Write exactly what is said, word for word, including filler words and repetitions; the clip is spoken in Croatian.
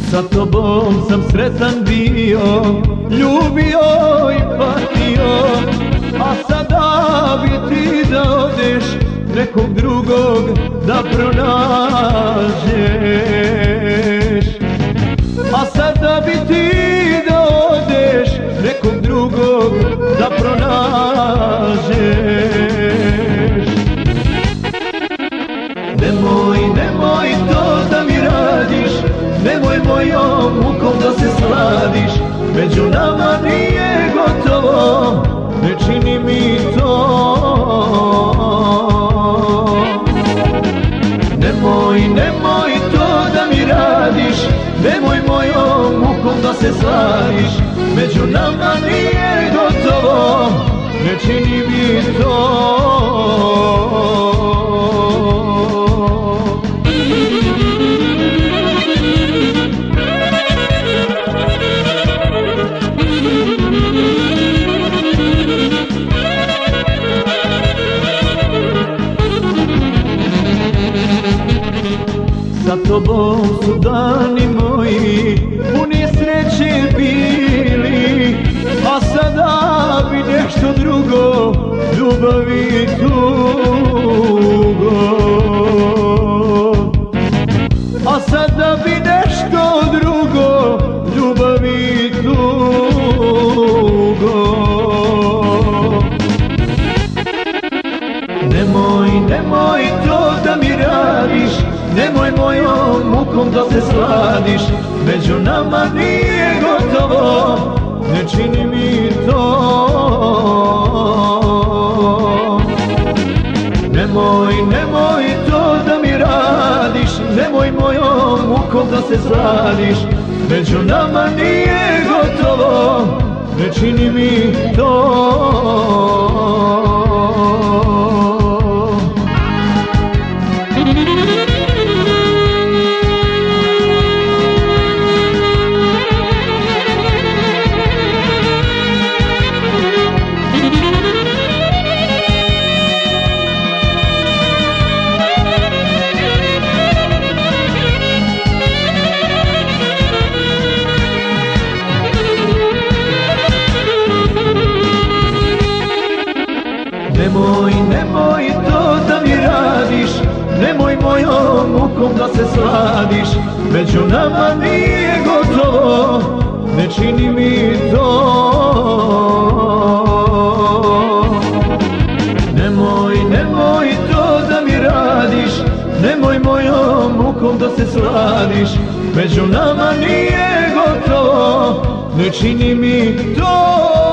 Sa tobom sam sretan bio, ljubio i patio, a sada bi ti da odeš, nekog drugog da pronađeš. A sada bi ti da odeš, nekog drugog da pronađeš. Nemoj, nemoj to da mi radiš, nemoj mojom mukom da se sladiš, među nama nije gotovo, ne čini mi to. Nemoj, nemoj to da mi radiš, nemoj mojom mukom da se sladiš, među nama nije gotovo, ne čini mi to. Sa tobom su dani moji puni sreće bili, a sada bi nešto drugo, ljubavi i tugo. A sada bi nešto drugo, ljubavi i tugo. Nemoj, nemoj to da mi radiš, nemoj mojom mukom da se sladiš, među nama nije gotovo, ne čini mi to. Nemoj, nemoj to da mi radiš, nemoj mojom mukom da se sladiš, među nama nije gotovo, ne čini mi to. Nemoj, nemoj to da mi radiš, nemoj mojom mukom da se sladiš, među nama nije gotovo, ne čini mi to. Nemoj, nemoj to da mi radiš, nemoj mojom mukom da se sladiš, među nama nije gotovo, ne čini mi to.